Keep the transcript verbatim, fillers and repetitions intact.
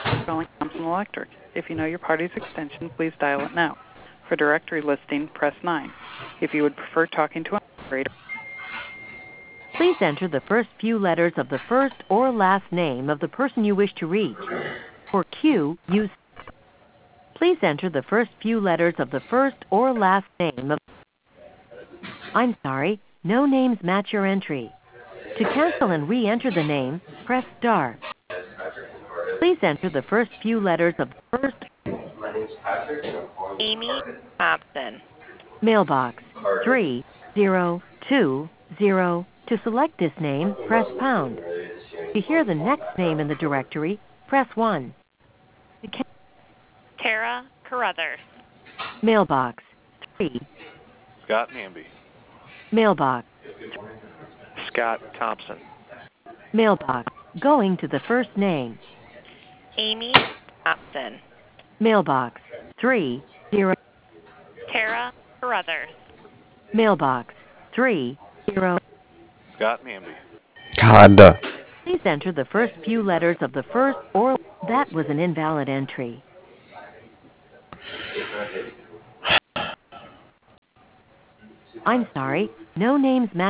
Calling Thompson Electric. If you know your party's extension, please dial it now. For directory listing, press nine. If you would prefer talking to an operator, Please enter the first few letters of the first or last name of the person you wish to reach. For Q, use. Please enter the first few letters of the first or last name of. I'm sorry, no names match your entry. To cancel and re-enter the name, press star. Please enter the first few letters of the first. Amy Thompson. Mailbox three zero two zero. To select this name, press pound. To hear the next name in the directory, press one. To ca- Tara Carruthers. Mailbox three. Scott Namby. Mailbox. Scott Thompson. Mailbox. Going to the first name. Amy Thompson. Mailbox three zero. Tara Carruthers. Mailbox three zero. Scott Namby. God. Please enter the first few letters of the first or. That was an invalid entry. I'm sorry, no names match.